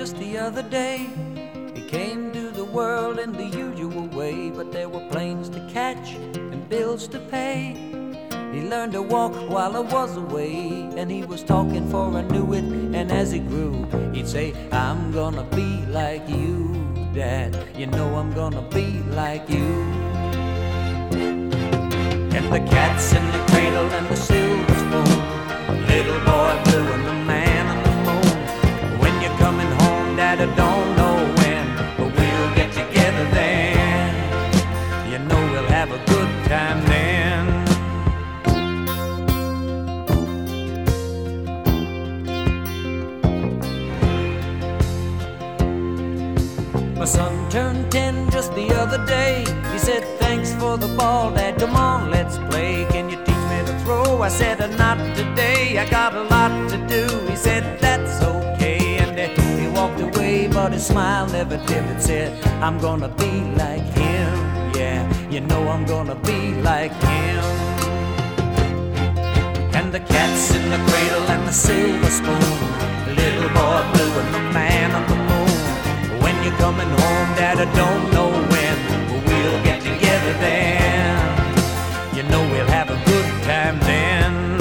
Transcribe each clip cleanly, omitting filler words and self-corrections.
just the other day. He came to the world in the usual way, but there were planes to catch and bills to pay. He learned to walk while I was away, and he was talking before I knew it. And as he grew, he'd say, I'm gonna be like you, Dad. You know I'm gonna be like you. And the cat's in the cradle and the silver spoon, little boy blue and the man on the moon. When you're coming home, Dad, I don't know when, but we'll get together then. You know we'll have a good time then. My son turned 10 just the other day. He said, thanks for the ball, Dad, come on, let's play. Can you teach me to throw? I said, not today, I got a lot to do. He said, that's okay, and he walked away, but his smile never dimmed. Said, I'm gonna be like him, yeah, you know I'm gonna be like him. And the cat's in the cradle and the silver spoon, the little boy blue and the man on the moon. When you're coming home, Dad, I don't know when, but we'll get together then. You know we'll have a good time then.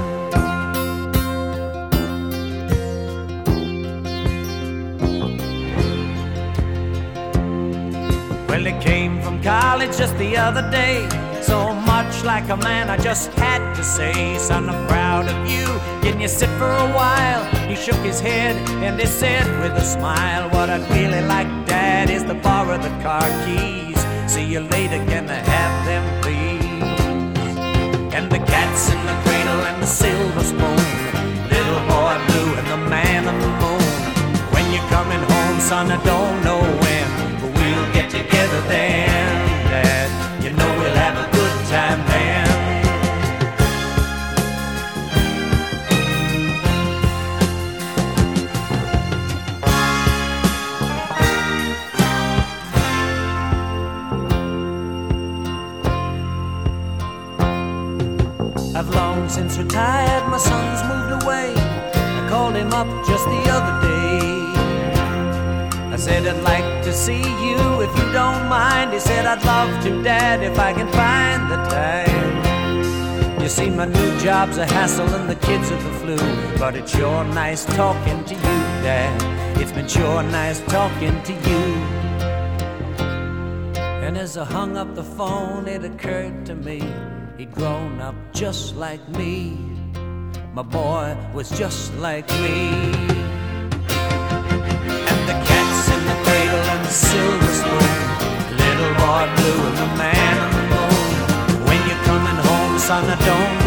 Well, he came from college just the other day, so much like a man I just had to say, son, I'm proud of you, can you sit for a while? He shook his head and he said with a smile, what I'd really like, Dad, is to borrow the car keys. See you later, can I have them please? And the cat's in the cradle and the silver spoon, little boy blue and the man on the moon. When you're coming home, son, I don't know when, but we'll get together then, Dad, you know we'll have a good time then. I've long since retired, my son's moved away. I called him up just the other day. I said, I'd like to see you if you don't mind. He said, I'd love to, Dad, if I can find the time. You see, my new job's a hassle and the kids are the flu, but it's sure nice talking to you, Dad. It's been sure nice talking to you. And as I hung up the phone, it occurred to me, he'd grown up just like me. My boy was just like me. And the cat's in the cradle and the silver spoon, little boy blue and the man on the moon. When you're coming home, son, I don't